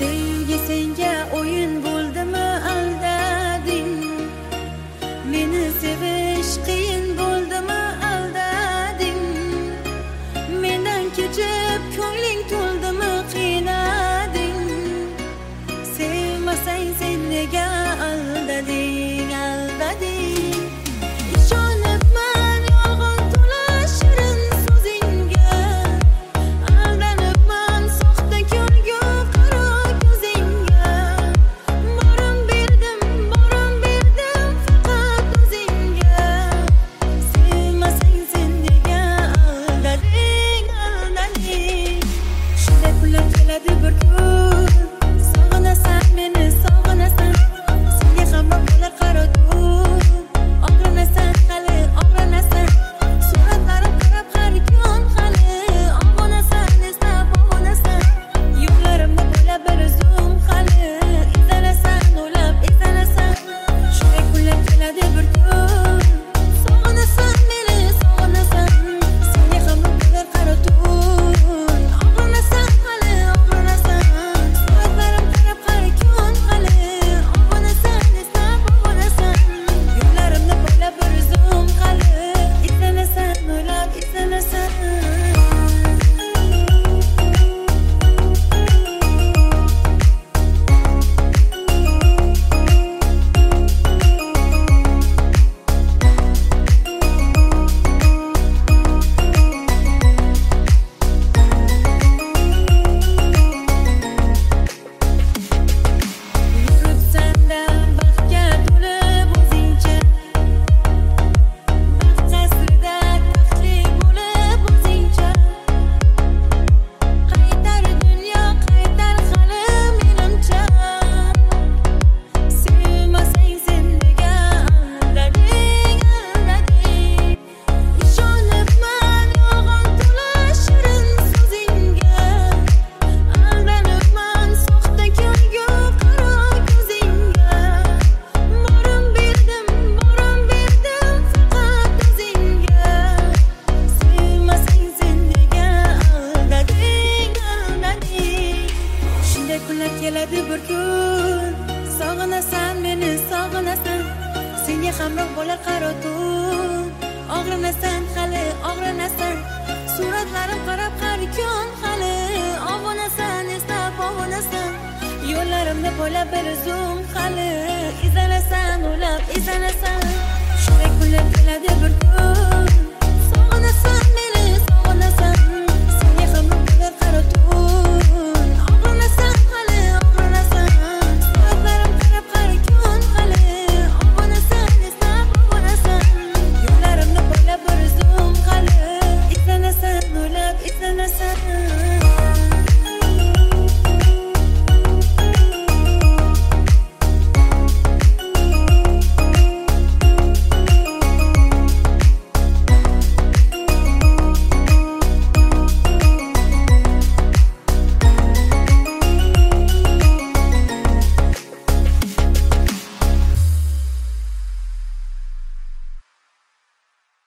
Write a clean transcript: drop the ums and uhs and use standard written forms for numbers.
Sevgi senga o'yin bo'ldimi aldading, meni sevish qiyin bo'ldimi aldading, mendan kechib ko'ngling to'ldimi qiynading, sevmasang sen nega aldading, aldading. Ishonibman yolg'on to'la shirin so'zingga, aldanibman soxta ko'rgu qaro ko'zingga, borim berdim faqat o'zingga, sevmasang sen nega aldading, aldading. Shunday kunlar keladi bir kun, sog'inasan meni, sog'inasan, senga hamroh bo'lar qaro tun, og'rinasan hali, og'rinasan, suratlarim qarab har kun hali, og'onasan, eslab og'onasan, yo'llarimni bo'ylab bir o'zim hali, izlanasan, o'ylab izlanasan. Shunday kunlar keladi bir kun, sog'inasan meni, sog'inasan, senga hamroh bo'lar qaro tun, og'rinasan hali, og'rinasan, suratlarim qarab har kun hali, og'onasan, eslab og'onasan, yo'llarimni bo'ylab bir o'zim hali, izlanasan, o'ylab izlanasan. Yuribsan-da baxtga to'lib o'zingcha, baxt qasrida taxtli bo'lib o'zingcha, qaytar dunyo, qaytar hali menimcha, sevmasang sen nega aldading, aldading. Ishonibman yolg'on to'la shirin so'zingga, aldanibman soxta ko'rgu qaro ko'zingga, borim berdim faqat o'zingga, sevmasang sen nega aldading, aldading. Shunday kunlar keladi bir kun, sog'inasan meni, sog'inasan, senga hamroh bo'lar qaro tun, og'rinasan hali, og'rinasan, suratlarim qarab har kun hali, og'onasan, eslab og'onasan, yo'llarimni bo'ylab bir o'zim hali, izlanasan, o'ylab izlanasan. Shunday kunlar keladi